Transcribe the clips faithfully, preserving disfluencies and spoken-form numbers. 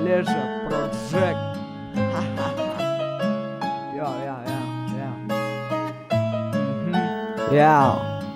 Олежа Проджект. Йо, йо, йо, йо. Йо.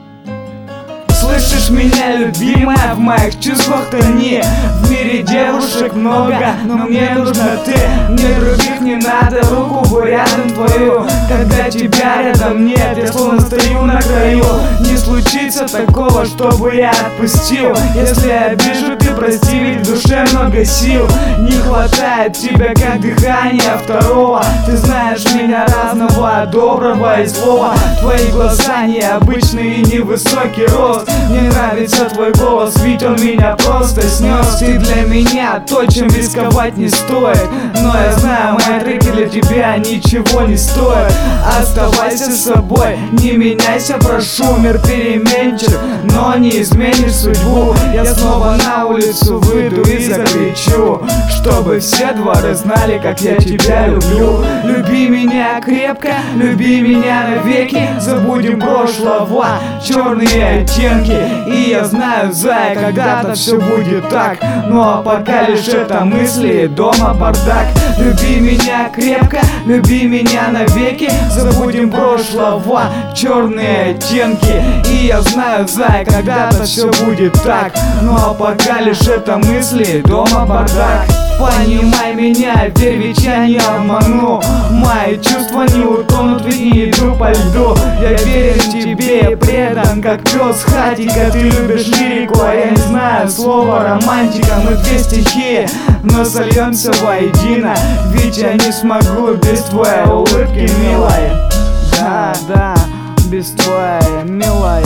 Слышишь меня, любимая, в моих чувствах тони. В мире девушек много, но мне нужна ты. Мне других не надо, руку бы рядом твою. Когда тебя рядом нет, я словно стою на краю. Не случится такого, чтобы я отпустил. Если я обижу, ты прости, ведь в душе много сил. Не хватает тебя, как дыхания второго. Ты знаешь меня разного, доброго и злого. Твои глаза необычные и невысокий рост. Мне нравится твой голос, ведь он меня просто снес. Ты для меня то, чем рисковать не стоит. Но я знаю, мои треки для тебя ничего не стоят. Оставайся с собой, не меняйся, прошу. Мир переменчив, но не изменишь судьбу. Я снова на улицу выйду и закричу, чтобы все дворы знали, как я тебя люблю. Люби меня крепко, люби меня навеки. Забудем прошлого, черные оттенки. И я знаю, зая, когда-то все будет так. Но пока лишь это мысли, дома бардак. Люби меня крепко, люби меня навеки. Забудем прошлого, черные оттенки. И я знаю, зая, когда-то все будет так. Но пока лишь это мысли, дома бардак. Понимай меня, верь, ведь я не обману. Мои чувства не утонут, ведь не иду по льду. Я верен тебе, предан, как пес хатика. Ты любишь лирику, а я не знаю слова романтика. Мы две стихии, но сольемся воедино. Ведь я не смогу без твоей улыбки, милая. Да, да, без твоей милая,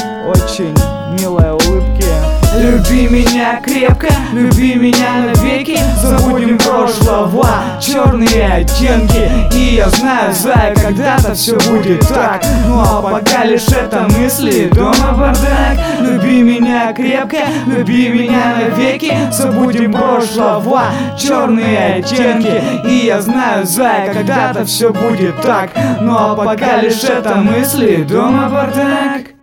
очень милой улыбки. Люби меня крепко, люби меня навеки. Забудем прошлого, черные оттенки. И я знаю, зая, когда-то все будет так. Ну а пока лишь это мысли, дома бардак. Люби меня крепко, люби меня навеки. Забудем прошлого, черные оттенки. И я знаю, зая, когда-то все будет так. Ну а пока лишь это мысли, дома бардак.